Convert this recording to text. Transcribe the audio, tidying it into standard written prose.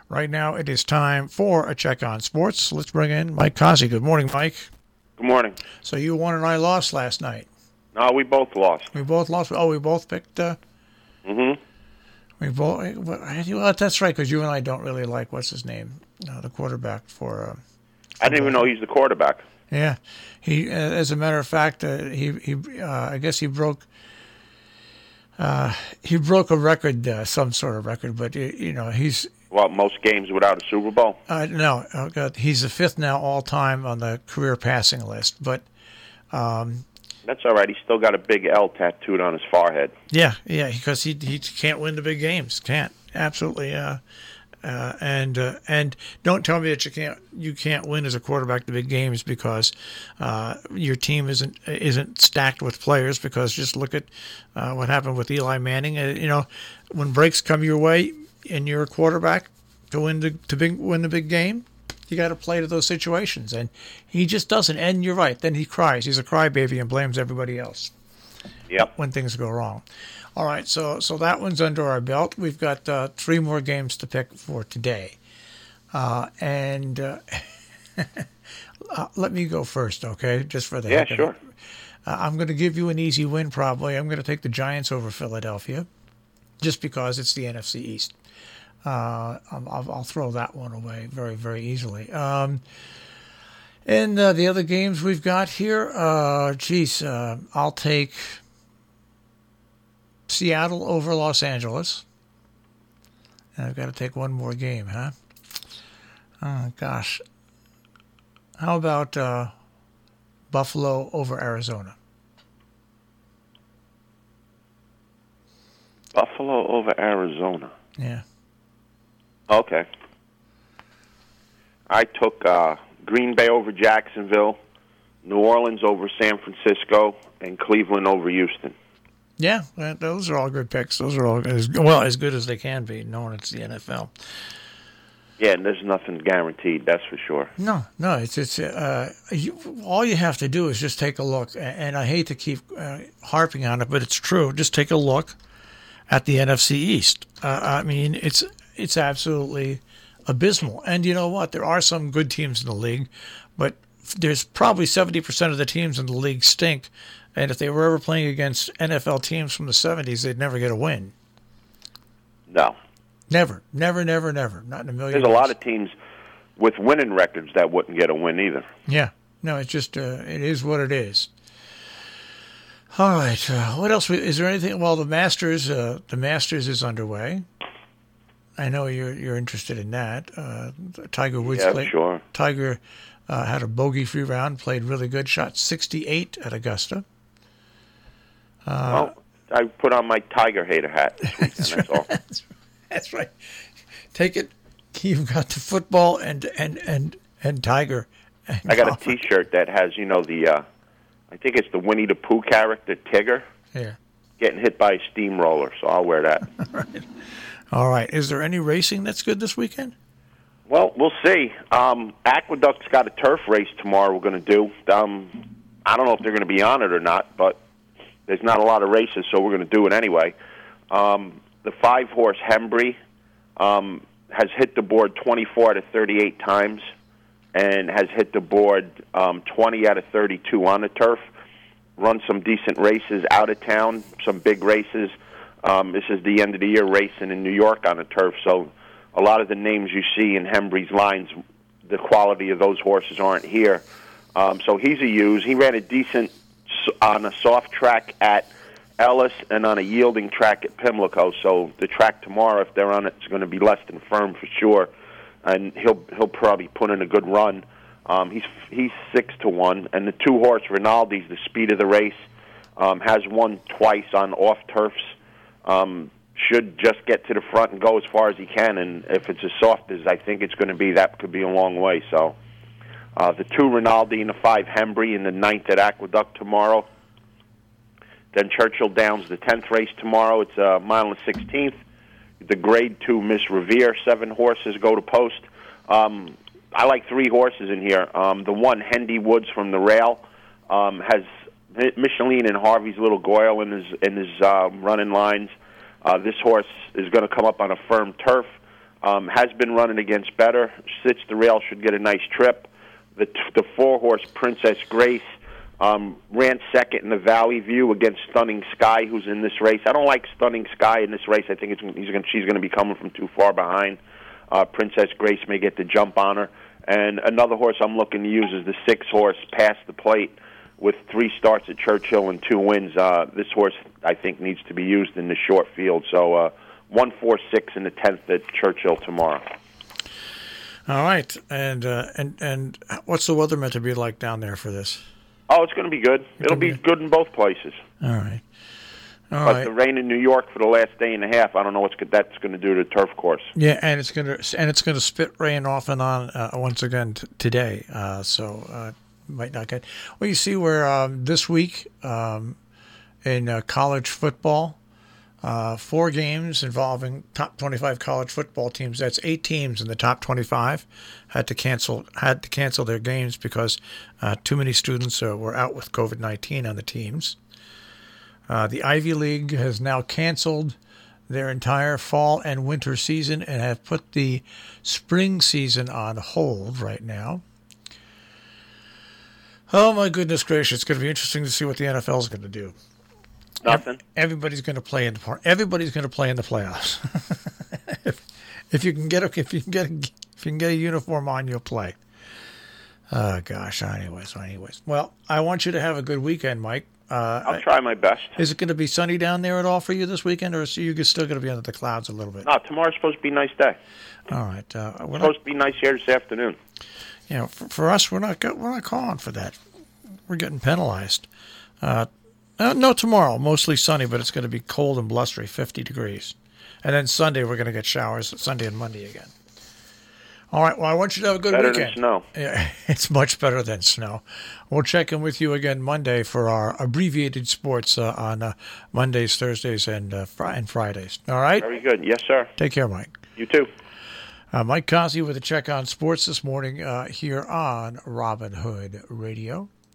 Right now it is time for a check on sports. Let's bring in Mike Cossey. Good morning, Mike. Good morning. So you won and I lost last night. No, we both lost. We both lost. Oh, we both picked. Mm-hmm. We both. Well, that's right, because you and I don't really like what's his name, the quarterback for. I didn't even know he's the quarterback. Yeah, he. As a matter of fact, he. I guess he broke. He broke a record, some sort of record, but he's. Well, most games without a Super Bowl. No, he's the fifth now all time on the career passing list, but. That's all right. He's still got a big L tattooed on his forehead. Yeah, because he can't win the big games. Can't absolutely. And don't tell me that you can't win as a quarterback the big games because your team isn't stacked with players. Because just look at what happened with Eli Manning. When breaks come your way and you're a quarterback to win the big game, you got to play to those situations, and he just doesn't. And you're right. Then he cries. He's a crybaby and blames everybody else. Yep. When things go wrong. All right. So that one's under our belt. We've got 3 more games to pick for today, and let me go first, okay? Just for the heck of it. Sure. I'm going to give you an easy win. Probably. I'm going to take the Giants over Philadelphia, just because it's the NFC East. I'll throw that one away very, very easily. And the other games we've got here, I'll take Seattle over Los Angeles. And I've got to take one more game, huh? Oh, gosh. How about Buffalo over Arizona? Buffalo over Arizona. Yeah. Okay. I took Green Bay over Jacksonville, New Orleans over San Francisco, and Cleveland over Houston. Yeah, those are all good picks. Those are all as good as they can be, knowing it's the NFL. Yeah, and there's nothing guaranteed, that's for sure. No, it's all you have to do is just take a look, and I hate to keep harping on it, but it's true. Just take a look at the NFC East. I mean, it's absolutely abysmal. And you know what? There are some good teams in the league, but there's probably 70% of the teams in the league stink. And if they were ever playing against NFL teams from the 70s, they'd never get a win. No. Never. Not in a million There's years. a lot of teams with winning records that wouldn't get a win either. Yeah. No, it's just, it is what it is. All right. What else? Is there anything? Well, the Masters is underway. I know you're interested in that. Tiger Woods played. Sure. Tiger had a bogey-free round, played really good, shot 68 at Augusta. Well, I put on my Tiger hater hat this weekend, that's all. That's right. Take it. You've got the football and Tiger. And I got golf. a T-shirt that has, the, I think it's the Winnie the Pooh character, Tigger, Yeah. getting hit by a steamroller, so I'll wear that. All right. Is there any racing that's good this weekend? Well, we'll see. Aqueduct's got a turf race tomorrow we're going to do. I don't know if they're going to be on it or not, but there's not a lot of races, so we're going to do it anyway. The 5-horse Hembry has hit the board 24 out of 38 times and has hit the board 20 out of 32 on the turf. Run some decent races out of town, some big races. This is the end of the year racing in New York on the turf, so a lot of the names you see in Hembry's lines, the quality of those horses aren't here. So he's a use. He ran a decent on a soft track at Ellis and on a yielding track at Pimlico. So the track tomorrow, if they're on it, is going to be less than firm for sure, and he'll probably put in a good run. He's 6-1, and the 2-horse Rinaldi's the speed of the race. Has won twice on off turfs. Should just get to the front and go as far as he can, and if it's as soft as I think it's going to be, that could be a long way. So the 2 Rinaldi and the 5 Hembry and the 9th at Aqueduct tomorrow. Then Churchill Downs, the 10th race tomorrow. It's a mile and 16th. The Grade 2 Miss Revere, 7 horses go to post. I like 3 horses in here. The 1, Hendy Woods from the rail, has Micheline and Harvey's Little Goyle in his running lines. This horse is going to come up on a firm turf. has been running against better. Sits the rail, should get a nice trip. The 4-horse Princess Grace ran second in the Valley View against Stunning Sky, who's in this race. I don't like Stunning Sky in this race. I think she's going to be coming from too far behind. Princess Grace may get the jump on her. And another horse I'm looking to use is the 6-horse Past the Plate with 3 starts at Churchill and 2 wins. This horse, I think, needs to be used in the short field. So 1, 4, 6 in the 10th at Churchill tomorrow. All right. And what's the weather meant to be like down there for this? Oh, it's going to be good. It'll be good in both places. All right. But the rain in New York for the last day and a half, I don't know what that's going to do to the turf course. Yeah, and it's going to spit rain off and on once again today. So might not get. Well, you see where this week in college football, 4 games involving top 25 college football teams. That's 8 teams in the top 25 had to cancel their games because too many students were out with COVID-19 on the teams. The Ivy League has now canceled their entire fall and winter season and have put the spring season on hold right now. Oh, my goodness gracious. It's going to be interesting to see what the NFL is going to do. Nothing. Everybody's going to play in the playoffs. if you can get a uniform on, you'll play. Oh gosh. Anyways. Well, I want you to have a good weekend, Mike. I'll try my best. Is it going to be sunny down there at all for you this weekend, or are you still going to be under the clouds a little bit? No, tomorrow's supposed to be a nice day. All right. It's supposed to be nice here this afternoon. Yeah, for us, we're not calling for that. We're getting penalized. No, tomorrow, mostly sunny, but it's going to be cold and blustery, 50 degrees. And then Sunday, we're going to get showers, Sunday and Monday again. All right, well, I want you to have a good weekend. Better than snow. Yeah, it's much better than snow. We'll check in with you again Monday for our abbreviated sports on Mondays, Thursdays, and Fridays. All right? Very good. Yes, sir. Take care, Mike. You too. Mike Cossie with a check on sports this morning here on Robin Hood Radio.